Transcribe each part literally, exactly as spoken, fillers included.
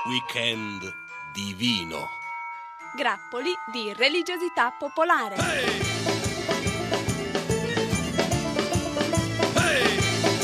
Weekend divino. Grappoli di religiosità popolare. Hey! Hey!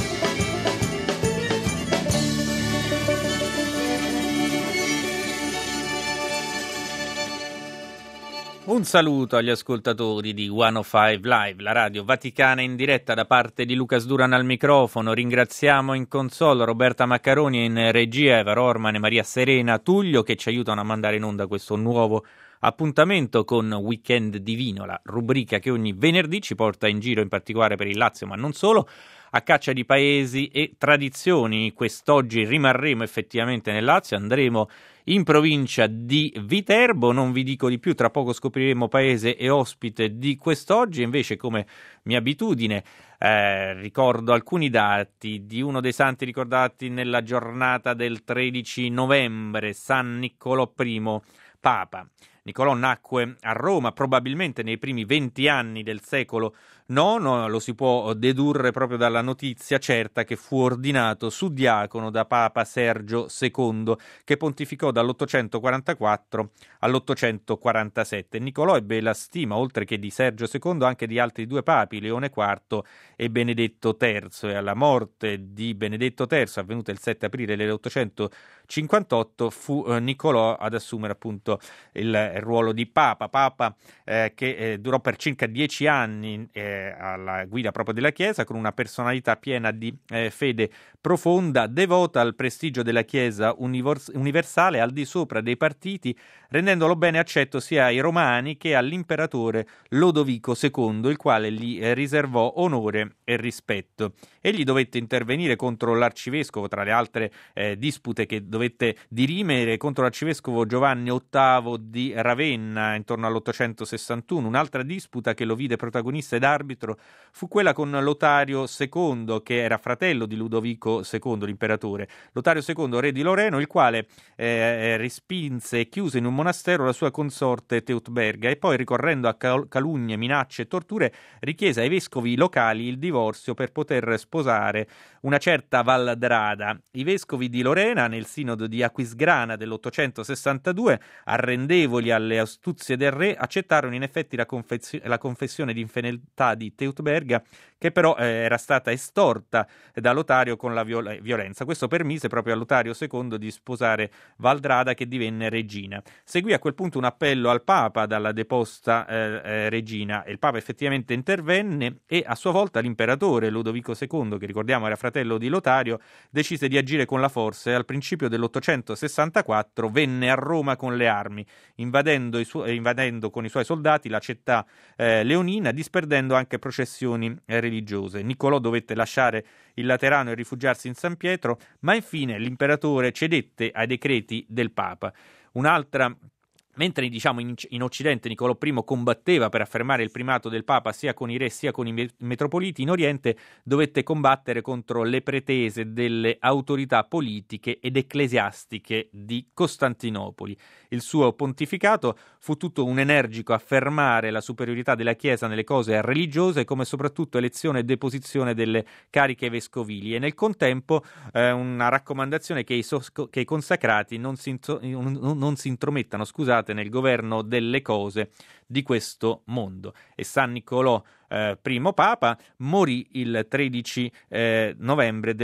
Un saluto agli ascoltatori di centocinque Live, la radio vaticana in diretta, da parte di Lucas Duran al microfono. Ringraziamo in console Roberta Maccaroni e in regia Eva Rorman e Maria Serena Tullio, che ci aiutano a mandare in onda questo nuovo appuntamento con Weekend Divino, la rubrica che ogni venerdì ci porta in giro, in particolare per il Lazio, ma non solo, a caccia di paesi e tradizioni. Quest'oggi rimarremo effettivamente nel Lazio, andremo in provincia di Viterbo, non vi dico di più, tra poco scopriremo paese e ospite di quest'oggi. Invece, come mia abitudine, eh, ricordo alcuni dati di uno dei santi ricordati nella giornata del tredici novembre, San Niccolò I Papa. Niccolò nacque a Roma probabilmente nei primi venti anni del secolo nono, lo si può dedurre proprio dalla notizia certa che fu ordinato suddiacono da Papa Sergio secondo, che pontificò dall'ottocentoquarantaquattro all'ottocentoquarantasette. Niccolò ebbe la stima, oltre che di Sergio secondo, anche di altri due papi, Leone quarto e Benedetto terzo, e alla morte di Benedetto terzo, avvenuta il sette aprile dell'ottocentocinquantotto, fu eh, Niccolò ad assumere appunto il, il ruolo di Papa, Papa eh, che eh, durò per circa dieci anni eh, alla guida proprio della Chiesa, con una personalità piena di eh, fede profonda, devota al prestigio della Chiesa univers- universale, al di sopra dei partiti, rendendolo bene accetto sia ai romani che all'imperatore Lodovico secondo, il quale gli eh, riservò onore e rispetto. Egli dovette intervenire contro l'arcivescovo, tra le altre eh, dispute che dovette dirimere, contro l'arcivescovo Giovanni ottavo di Ravenna intorno all'ottocentosessantuno. Un'altra disputa che lo vide protagonista ed arbitro fu quella con Lotario secondo, che era fratello di Ludovico secondo, l'imperatore. Lotario secondo, re di Loreno, il quale eh, respinse e chiuse in un monastero la sua consorte Teutberga, e poi, ricorrendo a cal- calunnie, minacce e torture, richiese ai vescovi locali il divorzio per poter sposare una certa Valdrada. I vescovi di Lorena, nel sinodo di Aquisgrana dell'ottocentosessantadue, arrendevoli alle astuzie del re, accettarono in effetti la, confezio- la confessione di infedeltà di Teutberga, che però eh, era stata estorta da Lotario con la viol- violenza. Questo permise proprio a Lotario secondo di sposare Valdrada, che divenne regina. Seguì a quel punto un appello al Papa dalla deposta eh, eh, regina, e il Papa effettivamente intervenne, e a sua volta l'imperatore Ludovico secondo, che ricordiamo era fratello di Lotario, decise di agire con la forza, e al principio dell'ottocentosessantaquattro venne a Roma con le armi, invadendo, i su- invadendo con i suoi soldati la città eh, leonina, disperdendo anche processioni eh, religiose. Niccolò dovette lasciare il Laterano e rifugiarsi in San Pietro, ma infine l'imperatore cedette ai decreti del Papa. Un'altra Mentre diciamo in, in Occidente Niccolò I combatteva per affermare il primato del Papa sia con i re sia con i me- metropoliti, in Oriente dovette combattere contro le pretese delle autorità politiche ed ecclesiastiche di Costantinopoli. Il suo pontificato fu tutto un energico affermare la superiorità della Chiesa nelle cose religiose, come soprattutto elezione e deposizione delle cariche vescovili, e nel contempo eh, una raccomandazione che i, sos- che i consacrati non si, intro- non, non si intromettano, scusate, nel governo delle cose di questo mondo. E San Niccolò eh, I Papa morì il tredici eh, novembre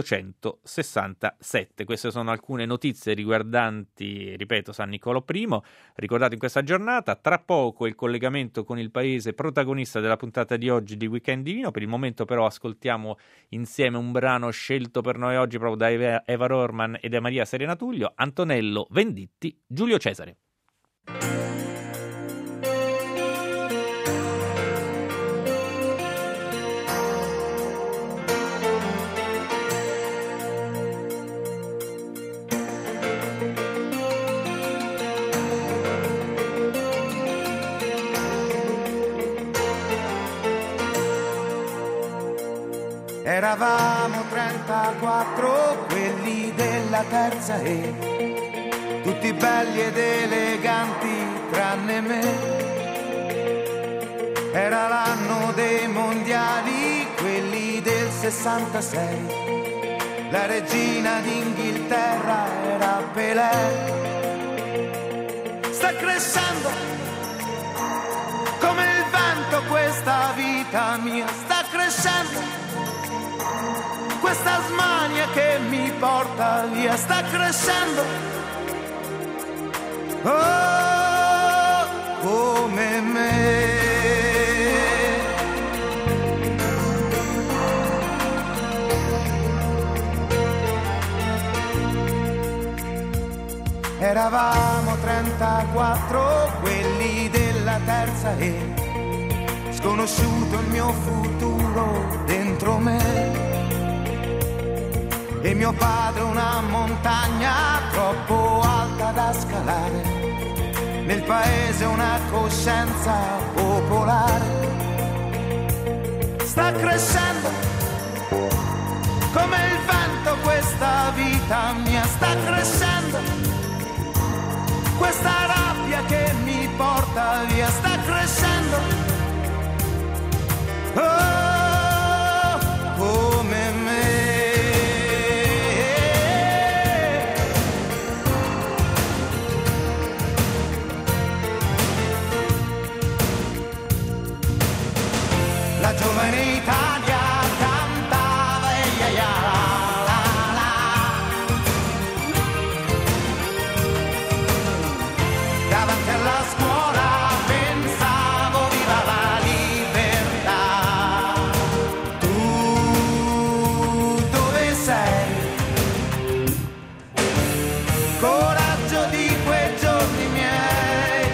dell'ottocentosessantasette. Queste sono alcune notizie riguardanti, ripeto, San Niccolò I, ricordato in questa giornata. Tra poco il collegamento con il paese protagonista della puntata di oggi di Weekend Divino. Per il momento però ascoltiamo insieme un brano scelto per noi oggi proprio da Eva, Eva Rorman e da Maria Serena Tullio, Antonello Venditti, Giulio Cesare. Eravamo trentaquattro, quelli della terza E, tutti belli ed eleganti tranne me. Era l'anno dei mondiali, quelli del sessantasei, la regina d'Inghilterra era Pelé. Sta crescendo come il vento questa vita mia, sta crescendo questa smania che mi porta via, sta crescendo, oh, come me. Eravamo trentaquattro, quelli della terza E, sconosciuto il mio futuro dentro me. E mio padre una montagna troppo alta da scalare, nel paese una coscienza popolare. Sta crescendo come il vento questa vita mia, sta crescendo questa rabbia che mi porta via, sta crescendo, oh, come me. La giovane Italia cantava e ia ia la la la. Davanti alla scuola pensavo viva la libertà. Tu dove sei? Coraggio di quei giorni miei,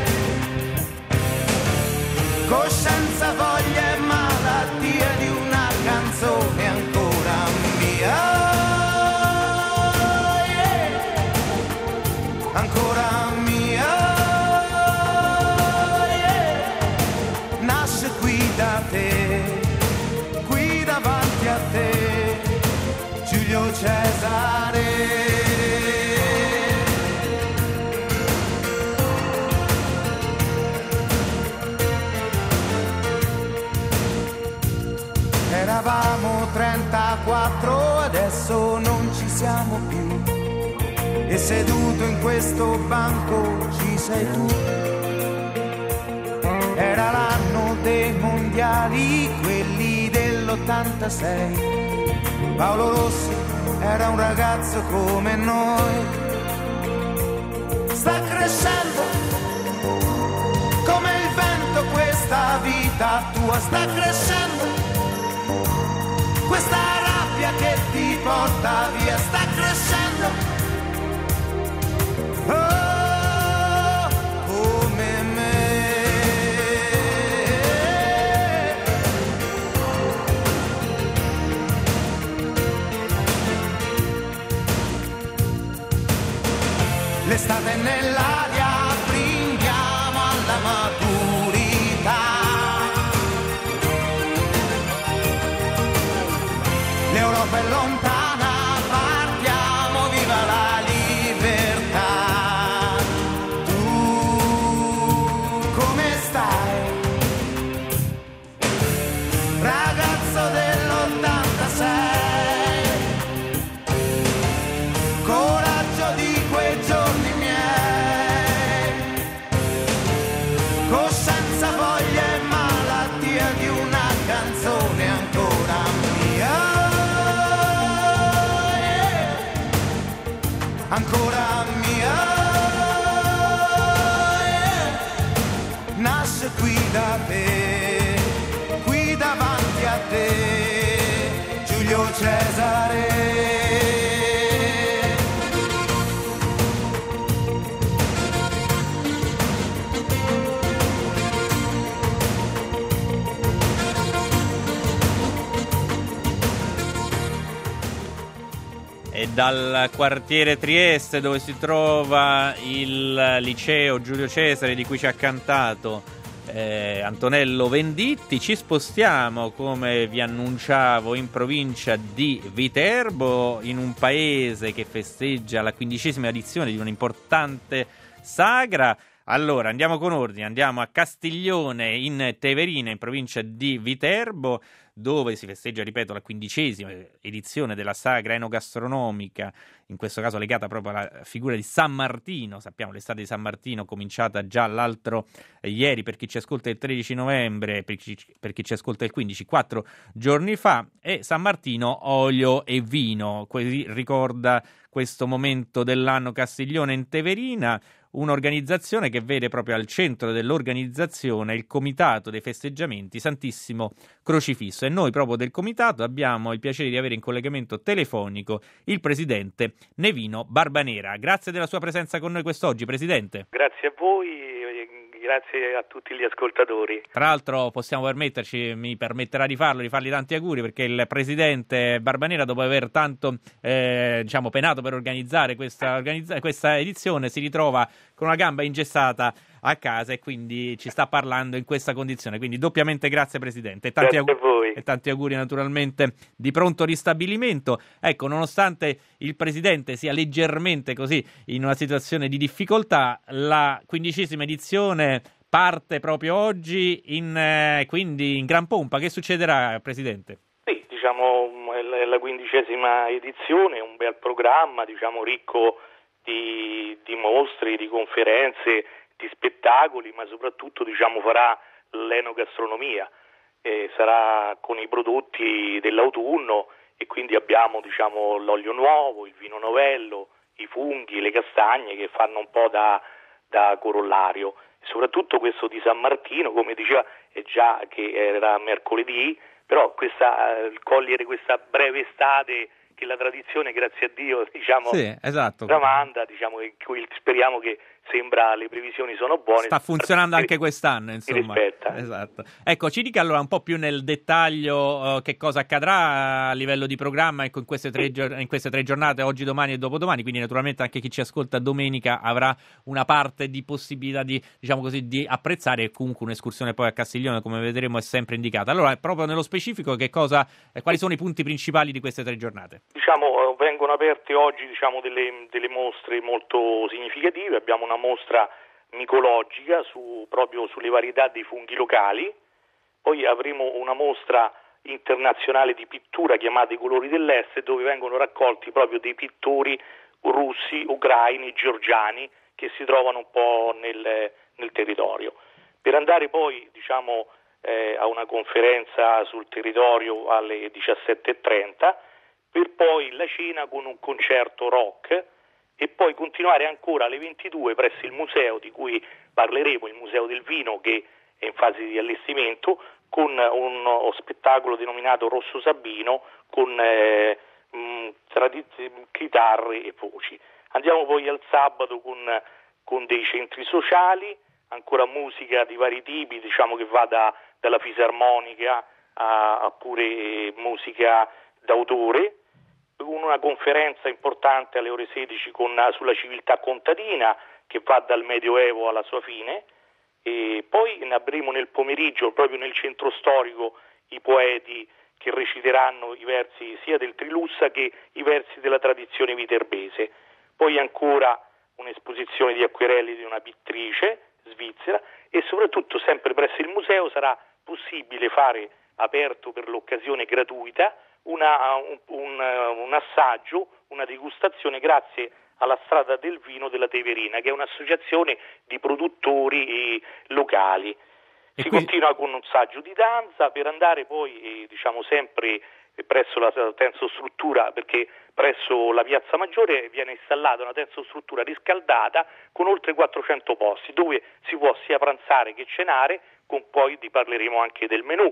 coscienza, voglia e malattia di una canzone ancora mia, yeah. Ancora mia, yeah. Nasce qui da te, qui davanti a te, Giulio Cesare. Eravamo trentaquattro, adesso non ci siamo più, e seduto in questo banco ci sei tu. Era l'anno dei mondiali, quelli dell'ottantasei. Paolo Rossi era un ragazzo come noi. Sta crescendo come il vento questa vita tua, sta crescendo questa rabbia che ti porta via, sta crescendo, oh, come me. L'estate nell'aria, brindiamo alla maturità. L'Europa è lontana, partiamo, viva la libertà. Tu come stai? Ragazzo dell'ottantasei, coraggio di quei giorni miei, coscienza, voglia e malattia di una canzone ancora mia. Ancora mia, yeah. Nasce qui da te, qui davanti a te, Giulio Cesare. E dal quartiere Trieste, dove si trova il liceo Giulio Cesare di cui ci ha cantato eh, Antonello Venditti, ci spostiamo, come vi annunciavo, in provincia di Viterbo, in un paese che festeggia la quindicesima edizione di un'importante sagra. Allora, andiamo con ordine, andiamo a Castiglione in Teverina, in provincia di Viterbo, dove si festeggia, ripeto, la quindicesima edizione della sagra enogastronomica, in questo caso legata proprio alla figura di San Martino. Sappiamo l'estate di San Martino cominciata già l'altro eh, ieri, per chi ci ascolta il tredici novembre, per chi, per chi ci ascolta il quindici, quattro giorni fa, e San Martino olio e vino, così ricorda questo momento dell'anno Castiglione in Teverina, un'organizzazione che vede proprio al centro dell'organizzazione il Comitato dei Festeggiamenti Santissimo Crocifisso, e noi proprio del Comitato abbiamo il piacere di avere in collegamento telefonico il presidente Nevino Barbanera. Grazie della sua presenza con noi quest'oggi, Presidente. Grazie a voi. Grazie a tutti gli ascoltatori. Tra l'altro possiamo permetterci, mi permetterà di farlo, di fargli tanti auguri, perché il presidente Barbanera, dopo aver tanto eh, diciamo penato per organizzare questa, organizza- questa edizione, si ritrova con una gamba ingessata a casa e quindi ci sta parlando in questa condizione. Quindi doppiamente grazie, Presidente. E tanti grazie auguri, a voi. E tanti auguri naturalmente di pronto ristabilimento. Ecco, nonostante il Presidente sia leggermente così in una situazione di difficoltà, la quindicesima edizione parte proprio oggi, in, eh, quindi in gran pompa. Che succederà, Presidente? Sì, diciamo è la quindicesima edizione, un bel programma, diciamo ricco di, di mostre, di conferenze, di spettacoli, ma soprattutto diciamo farà l'enogastronomia, eh, sarà con i prodotti dell'autunno, e quindi abbiamo diciamo l'olio nuovo, il vino novello, i funghi, le castagne che fanno un po' da, da corollario. E soprattutto questo di San Martino, come diceva, è già che era mercoledì, però questa, eh, cogliere questa breve estate che la tradizione, grazie a Dio, diciamo, sì, esatto, tramanda, diciamo, e speriamo che sembra le previsioni sono buone. Sta funzionando anche quest'anno, insomma. Esatto. Ecco, ci dica allora un po' più nel dettaglio uh, che cosa accadrà a livello di programma ecco, in, queste tre, in queste tre giornate, oggi, domani e dopodomani, quindi naturalmente anche chi ci ascolta domenica avrà una parte di possibilità di, diciamo così, di apprezzare, e comunque un'escursione poi a Castiglione, come vedremo, è sempre indicata. Allora, proprio nello specifico, che cosa, eh, quali sono i punti principali di queste tre giornate? Diciamo, vengono aperte oggi diciamo, delle, delle mostre molto significative. Abbiamo una mostra micologica su, proprio sulle varietà dei funghi locali, poi avremo una mostra internazionale di pittura chiamata I colori dell'Est, dove vengono raccolti proprio dei pittori russi, ucraini, georgiani che si trovano un po' nel, nel territorio. Per andare poi diciamo, eh, a una conferenza sul territorio alle diciassette e trenta, per poi la cena con un concerto rock, e poi continuare ancora alle ventidue presso il museo di cui parleremo, il Museo del Vino, che è in fase di allestimento, con uno spettacolo denominato Rosso Sabino con eh, mh, tradiz- chitarre e voci. Andiamo poi al sabato con, con dei centri sociali, ancora musica di vari tipi, diciamo che va da, dalla fisarmonica a, a pure musica d'autore, una conferenza importante alle ore sedici con, sulla civiltà contadina che va dal Medioevo alla sua fine, e poi ne avremo nel pomeriggio proprio nel centro storico i poeti che reciteranno i versi sia del Trilussa che i versi della tradizione viterbese. Poi ancora un'esposizione di acquerelli di una pittrice svizzera, e soprattutto sempre presso il museo sarà possibile fare, aperto per l'occasione gratuita, Una, un, un, un assaggio, una degustazione grazie alla Strada del Vino della Teverina, che è un'associazione di produttori locali. E si qui... continua con un saggio di danza, per andare poi eh, diciamo sempre presso la tensostruttura, perché presso la Piazza Maggiore viene installata una tensostruttura riscaldata con oltre quattrocento posti, dove si può sia pranzare che cenare, con poi vi parleremo anche del menù.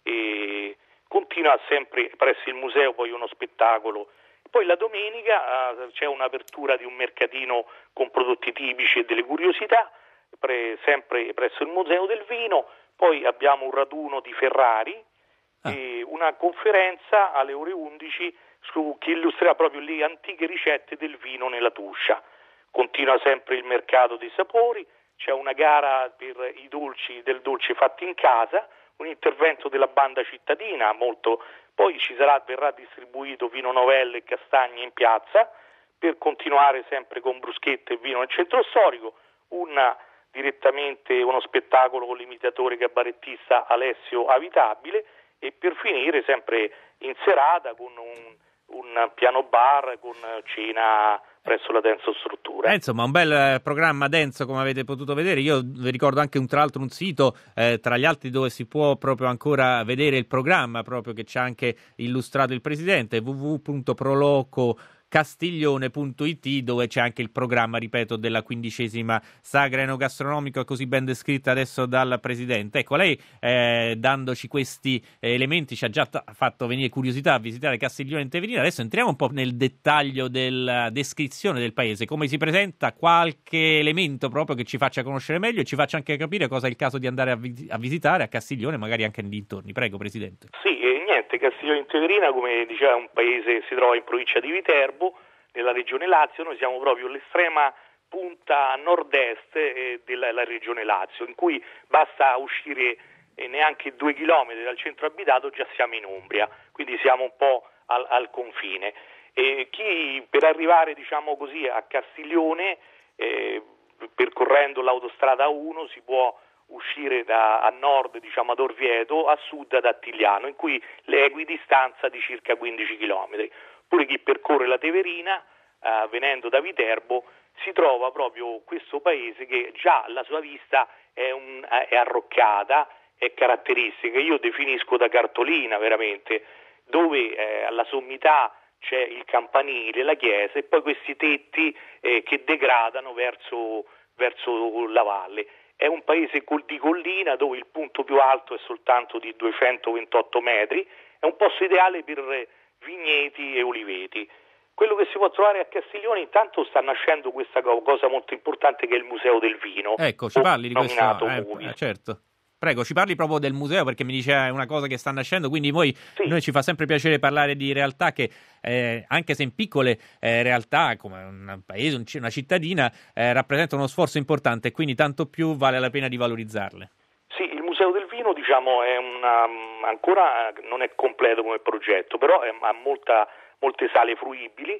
E continua sempre presso il museo poi uno spettacolo. Poi la domenica eh, c'è un'apertura di un mercatino con prodotti tipici e delle curiosità, pre, sempre presso il Museo del Vino. Poi abbiamo un raduno di Ferrari, ah. e una conferenza alle ore undici su, che illustrerà proprio le antiche ricette del vino nella Tuscia. Continua sempre il mercato dei sapori, c'è una gara per i dolci del dolce fatti in casa, un intervento della banda cittadina, molto, poi ci sarà, verrà distribuito vino novello e castagne in piazza, per continuare sempre con bruschette e vino nel centro storico, una, direttamente uno spettacolo con l'imitatore cabarettista Alessio Avitabile, e per finire sempre in serata con un, un piano bar con cena presso la Denso Struttura. Eh, insomma, un bel programma denso, come avete potuto vedere. Io vi ricordo anche un, tra l'altro un sito eh, tra gli altri dove si può proprio ancora vedere il programma, proprio che c'è anche illustrato il presidente, w w w punto proloco castiglione punto i t, dove c'è anche il programma, ripeto, della quindicesima sagra enogastronomica così ben descritta adesso dal presidente. Ecco, lei eh, dandoci questi eh, elementi ci ha già t- fatto venire curiosità a visitare Castiglione Intevenina. Adesso entriamo un po' nel dettaglio della descrizione del paese, come si presenta, qualche elemento proprio che ci faccia conoscere meglio e ci faccia anche capire cosa è il caso di andare a, vi- a visitare a Castiglione, magari anche nei dintorni. Prego, presidente. Sì, e niente, Castiglione Intevenina, come diceva, è un paese, si trova in provincia di Viterbo, nella regione Lazio. Noi siamo proprio all'estrema punta nord-est eh, della, della regione Lazio, in cui basta uscire eh, neanche due chilometri dal centro abitato, già siamo in Umbria, quindi siamo un po' al, al confine. E chi per arrivare, diciamo così, a Castiglione, eh, percorrendo l'autostrada uno, si può uscire da, a nord, diciamo ad Orvieto, a sud ad Attigliano, in cui l'equidistanza di circa quindici chilometri. Pure chi percorre la Teverina, eh, venendo da Viterbo, si trova proprio questo paese che già la sua vista è, un, è arroccata, è caratteristica. Io definisco da cartolina veramente, dove eh, alla sommità c'è il campanile, la chiesa e poi questi tetti eh, che degradano verso, verso la valle. È un paese di collina dove il punto più alto è soltanto di duecentoventotto metri, è un posto ideale per vigneti e oliveti. Quello che si può trovare a Castiglione, intanto sta nascendo questa cosa molto importante che è il Museo del Vino. Ecco, ci parli di questo, eh, eh, certo. Prego, ci parli proprio del museo, perché mi dice è una cosa che sta nascendo, quindi voi, sì. Noi ci fa sempre piacere parlare di realtà che, eh, anche se in piccole eh, realtà, come un paese, un, una cittadina, eh, rappresentano uno sforzo importante e quindi tanto più vale la pena di valorizzarle. Sì, il Museo del Vino, diciamo, è una, ancora non è completo come progetto, però è, ha molta, molte sale fruibili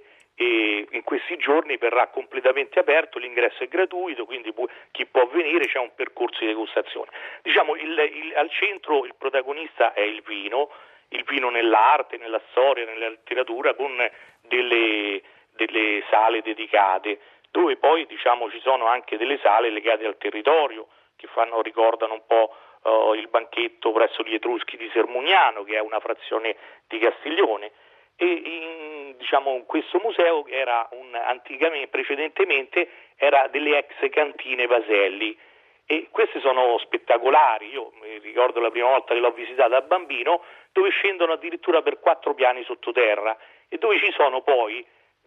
e in questi giorni verrà completamente aperto, l'ingresso è gratuito, quindi può, chi può venire, c'è un percorso di degustazione. Diciamo, il, il, al centro il protagonista è il vino, il vino nell'arte, nella storia, nella letteratura, con delle, delle sale dedicate, dove poi, diciamo, ci sono anche delle sale legate al territorio, che fanno, ricordano un po' uh, il banchetto presso gli Etruschi di Sermugnano, che è una frazione di Castiglione. E in, diciamo, questo museo era un, anticamente, precedentemente era delle ex cantine Vaselli, e queste sono spettacolari. Io mi ricordo la prima volta che l'ho visitata da bambino, dove scendono addirittura per quattro piani sottoterra e dove ci sono poi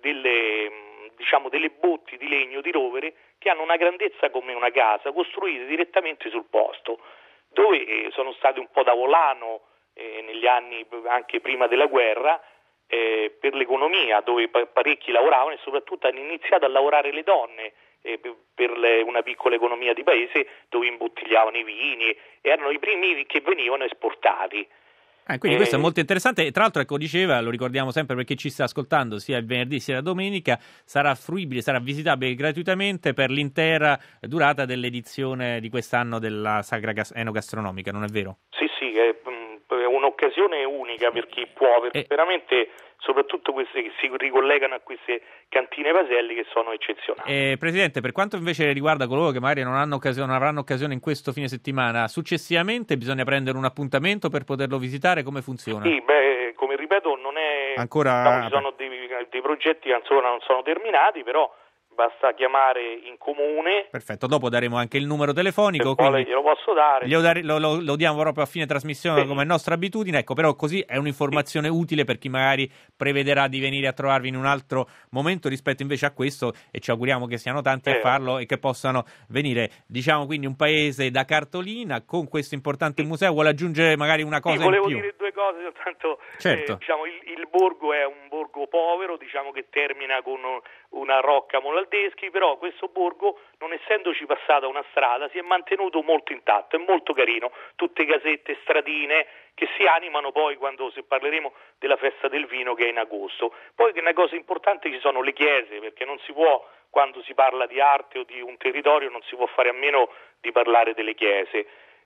delle, diciamo, delle botti di legno di rovere che hanno una grandezza come una casa, costruite direttamente sul posto, dove eh, sono state un po' da volano eh, negli anni anche prima della guerra, Eh, per l'economia, dove parecchi lavoravano e soprattutto hanno iniziato a lavorare le donne eh, per le, una piccola economia di paese dove imbottigliavano i vini, erano i primi che venivano esportati. Eh, quindi eh, questo è molto interessante e tra l'altro, ecco, diceva, lo ricordiamo sempre perché ci sta ascoltando sia il venerdì sia la domenica, sarà fruibile, sarà visitabile gratuitamente per l'intera durata dell'edizione di quest'anno della Sagra Enogastronomica, non è vero? Sì, sì, è è un'occasione unica per chi può, perché eh. veramente soprattutto queste che si ricollegano a queste cantine Vaselli che sono eccezionali. Eh, Presidente, per quanto invece riguarda coloro che magari non hanno occasione, non avranno occasione in questo fine settimana, successivamente bisogna prendere un appuntamento per poterlo visitare, come funziona? Sì, beh, come ripeto, non è ancora diciamo, ci sono dei, dei progetti che ancora non sono terminati, però basta chiamare in comune. Perfetto, dopo daremo anche il numero telefonico. Quindi glielo posso dare. Dare, lo, lo, lo diamo proprio a fine trasmissione, sì, come è nostra abitudine, ecco, però così è un'informazione, sì, utile per chi magari prevederà di venire a trovarvi in un altro momento rispetto invece a questo, e ci auguriamo che siano tanti eh. a farlo e che possano venire. Diciamo quindi un paese da cartolina con questo importante sì. museo. Vuole aggiungere magari una cosa sì, in più? Volevo dire due cose, soltanto certo. eh, diciamo, il, il borgo è un borgo povero, diciamo che termina con una rocca Molaldeschi, però questo borgo, non essendoci passata una strada, si è mantenuto molto intatto, è molto carino, tutte casette, stradine che si animano poi quando, se parleremo della festa del vino che è in agosto. Poi che una cosa importante, ci sono le chiese, perché non si può, quando si parla di arte o di un territorio, non si può fare a meno di parlare delle chiese.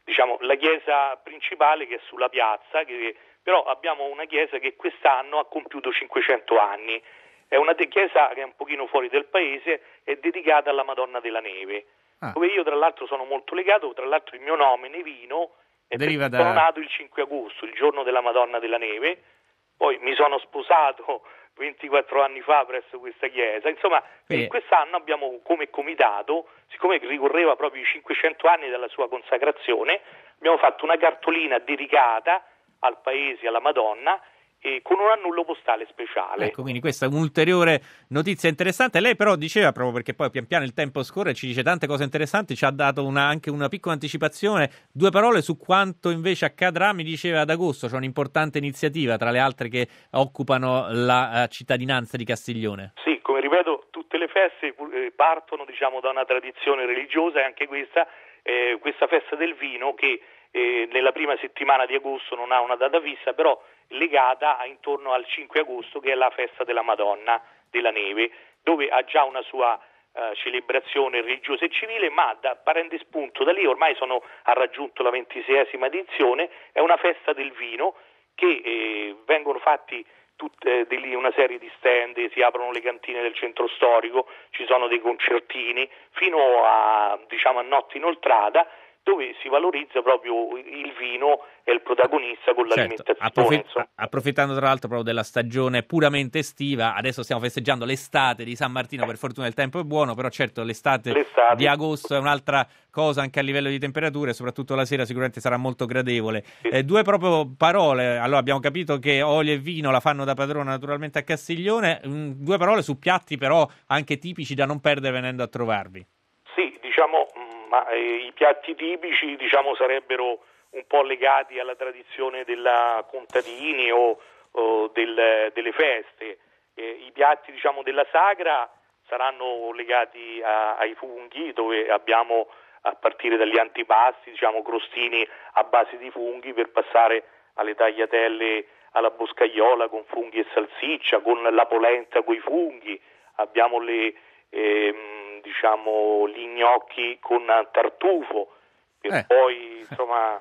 diciamo, la chiesa principale che è sulla piazza, che, però abbiamo una chiesa che quest'anno ha compiuto cinquecento anni. È una chiesa che è un pochino fuori del paese, è dedicata alla Madonna della Neve, ah. dove io tra l'altro sono molto legato, tra l'altro il mio nome Nevino è Deriva da... sono nato il cinque agosto, il giorno della Madonna della Neve, poi mi sono sposato ventiquattro anni fa presso questa chiesa, insomma Beh. quest'anno abbiamo come comitato, siccome ricorreva proprio i cinquecento anni della sua consacrazione, abbiamo fatto una cartolina dedicata al paese, alla Madonna, e con un annullo postale speciale. Ecco, quindi questa è un'ulteriore notizia interessante. Lei però diceva, proprio perché poi pian piano il tempo scorre, ci dice tante cose interessanti, ci ha dato una, anche una piccola anticipazione, due parole su quanto invece accadrà. Mi diceva ad agosto c'è un'importante iniziativa tra le altre che occupano la uh, cittadinanza di Castiglione. Sì, come ripeto, tutte le feste eh, partono diciamo da una tradizione religiosa, e anche questa, eh, questa festa del vino che eh, nella prima settimana di agosto non ha una data fissa, però legata a intorno al cinque agosto, che è la festa della Madonna della Neve, dove ha già una sua uh, celebrazione religiosa e civile, ma da, prende spunto da lì, ormai sono, ha raggiunto la ventiseiesima edizione, è una festa del vino che eh, vengono fatti tutte, di lì una serie di stand, si aprono le cantine del centro storico, ci sono dei concertini, fino a, diciamo, a notte inoltrata, dove si valorizza proprio il vino e il protagonista con l'alimentazione. Certo, approfitt- approfittando tra l'altro proprio della stagione puramente estiva, adesso stiamo festeggiando l'estate di San Martino, per fortuna il tempo è buono, però certo l'estate, l'estate di agosto è un'altra cosa anche a livello di temperature, soprattutto la sera sicuramente sarà molto gradevole. Sì. Eh, due proprio parole, allora abbiamo capito che olio e vino la fanno da padrona naturalmente a Castiglione, mm, due parole su piatti però anche tipici da non perdere venendo a trovarvi. Sì, diciamo... ma eh, i piatti tipici diciamo sarebbero un po' legati alla tradizione della contadini o, o del, delle feste. Eh, i piatti diciamo della sagra saranno legati a, ai funghi, dove abbiamo a partire dagli antipasti diciamo crostini a base di funghi, per passare alle tagliatelle alla boscaiola con funghi e salsiccia, con la polenta coi funghi, abbiamo le ehm, diciamo gli gnocchi con tartufo, per eh. poi insomma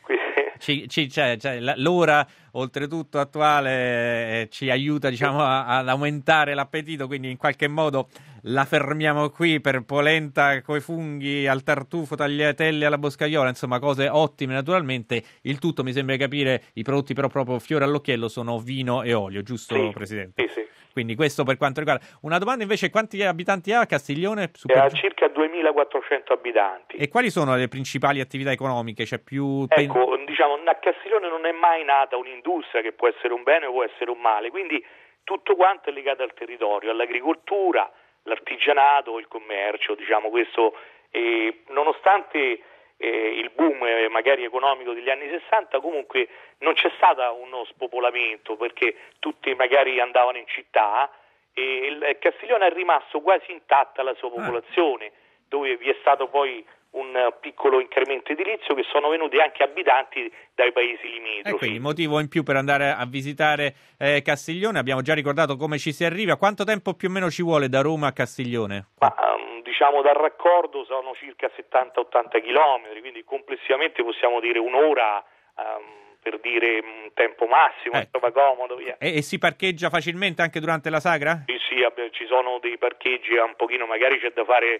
ci, ci, cioè, cioè, l'ora oltretutto attuale eh, ci aiuta diciamo a, ad aumentare l'appetito, quindi in qualche modo la fermiamo qui per polenta coi funghi al tartufo, tagliatelle alla boscaiola, insomma cose ottime naturalmente. Il tutto mi sembra capire, i prodotti però proprio fiore all'occhiello sono vino e olio, giusto sì, Presidente? Sì, sì. Quindi questo per quanto riguarda. Una domanda invece, quanti abitanti ha Castiglione? Super... Ha circa duemilaquattrocento abitanti. E quali sono le principali attività economiche? C'è più... Ecco, diciamo, a Castiglione non è mai nata un'industria, che può essere un bene o può essere un male, quindi tutto quanto è legato al territorio, all'agricoltura, l'artigianato, il commercio, diciamo questo, eh, nonostante eh, il boom eh, magari economico degli anni sessanta, comunque non c'è stato uno spopolamento, perché tutti magari andavano in città, e il Castiglione è rimasto quasi intatta la sua popolazione, dove vi è stato poi un piccolo incremento edilizio, che sono venuti anche abitanti dai paesi limitrofi. E quindi motivo in più per andare a visitare eh, Castiglione. Abbiamo già ricordato come ci si arriva. Quanto tempo più o meno ci vuole da Roma a Castiglione? Ma, um, diciamo dal raccordo sono circa settanta ottanta chilometri, quindi complessivamente possiamo dire un'ora, um, per dire un tempo massimo, ecco. Insomma, comodo. Via. E, e si parcheggia facilmente anche durante la sagra? Sì, sì, vabbè, ci sono dei parcheggi un pochino, magari c'è da fare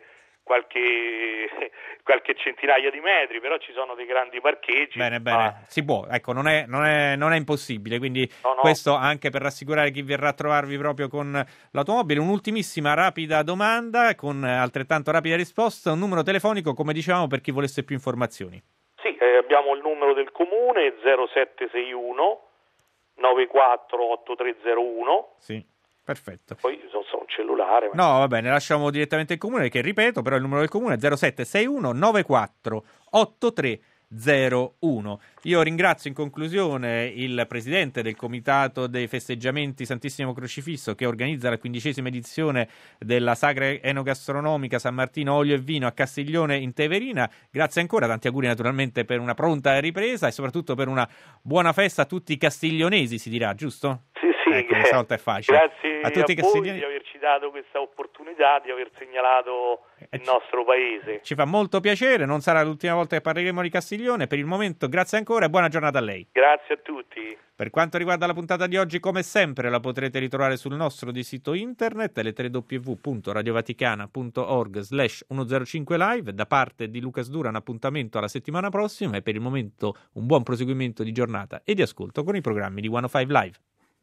qualche qualche centinaia di metri, però ci sono dei grandi parcheggi. Bene, bene, ma... si può, ecco, non è, non è, non è impossibile, quindi no, no. Questo anche per rassicurare chi verrà a trovarvi proprio con l'automobile. Un'ultimissima rapida domanda con altrettanto rapida risposta, un numero telefonico, come dicevamo, per chi volesse più informazioni. Sì, eh, abbiamo il numero del comune zero sette sei uno nove quattro otto tre zero uno. Sì. Perfetto. Poi non so, un cellulare. Ma... No, va bene, lasciamo direttamente il comune, che ripeto, però il numero del comune è zero sette sei uno nove quattro otto tre zero uno. Io ringrazio in conclusione il presidente del comitato dei festeggiamenti Santissimo Crocifisso, che organizza la quindicesima edizione della sagra enogastronomica San Martino Olio e Vino a Castiglione in Teverina. Grazie ancora, tanti auguri naturalmente per una pronta ripresa e soprattutto per una buona festa a tutti i castiglionesi, si dirà, giusto? Sì, sì, ecco, questa volta è facile. Grazie a tutti a i castiglioni... voi di averci dato questa opportunità, di aver segnalato il nostro paese. Ci fa molto piacere, non sarà l'ultima volta che parleremo di Castiglione. Per il momento grazie ancora e buona giornata a lei. Grazie a tutti. Per quanto riguarda la puntata di oggi, come sempre la potrete ritrovare sul nostro di sito internet l tre w w w punto radiovaticana punto org slash centocinque live. Da parte di Luca Sdura un appuntamento alla settimana prossima e per il momento un buon proseguimento di giornata e di ascolto con i programmi di centocinque Live.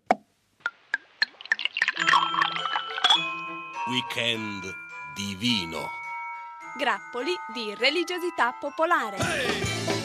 Weekend divino. Grappoli di religiosità popolare.